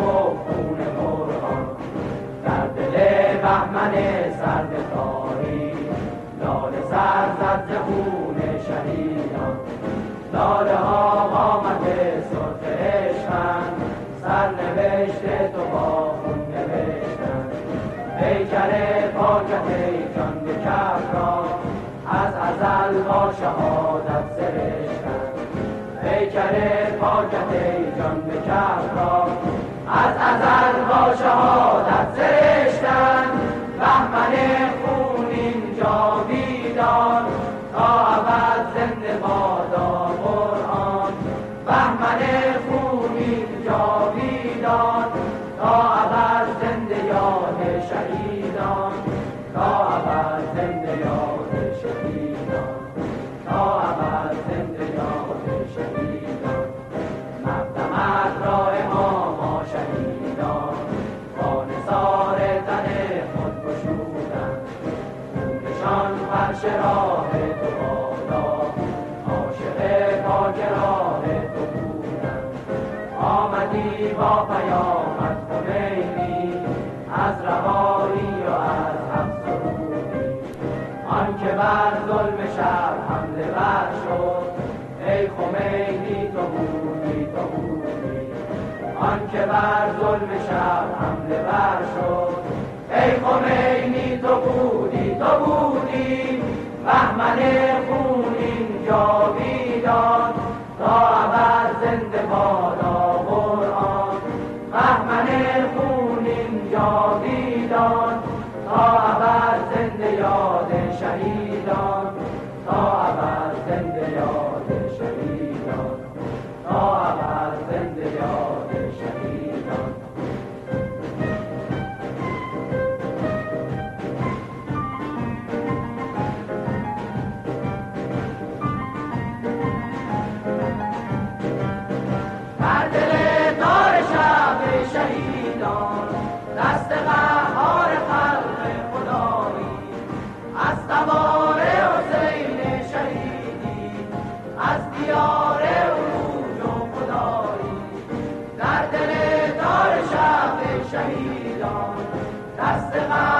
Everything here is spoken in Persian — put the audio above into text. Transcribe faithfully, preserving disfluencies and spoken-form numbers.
خون مرغان در دل بهمن سرد تاریک لاله سر زد ز خون شهیدان. لاله ها قامت سرخ عشقند سرنوشت تو با خون نوشتند. پیکر پاکت ای جان به کف را از ازل با شهادت سرشتند. پیکر پاکت ای جان به کف را از ازل با شهادت سرشتند. بهمن خونین جاویدان تا ابد زنده بادا قرآن. بهمن خونین جاویدان تا ابد زنده یاد شهیدان. تا ابد زنده یاد شهیدان. تا ابد زنده یاد شهیدان. مقدمت را امام شهیدان با نثار تن خود گشودند. خونشان فرش راه تو بادا عاشق پاک راه تو بودند. آمدی با پیامت خمینی از رهایی و از حق سرودی. آن که بر ظلم شب حمله ور شد ای خمینی تو بودی تو بودی. آن که بر ظلم شب حمله ور شد ای خمینی تو بودی تو بودی. بهمن خونین جاویدان تا ابد زنده بادا قرآن. بهمن خونین جاویدان تا ابد زنده یاد شهیدان. تا ابد زنده یاد شهیدان. تا ابد زنده یاد شهیدان. در دل تار شب شهیدان دست قهار خلق خدایی از تبار حسین شهیدی از دیار عروج و خدایی. در دل تار شب شهیدان دست قهار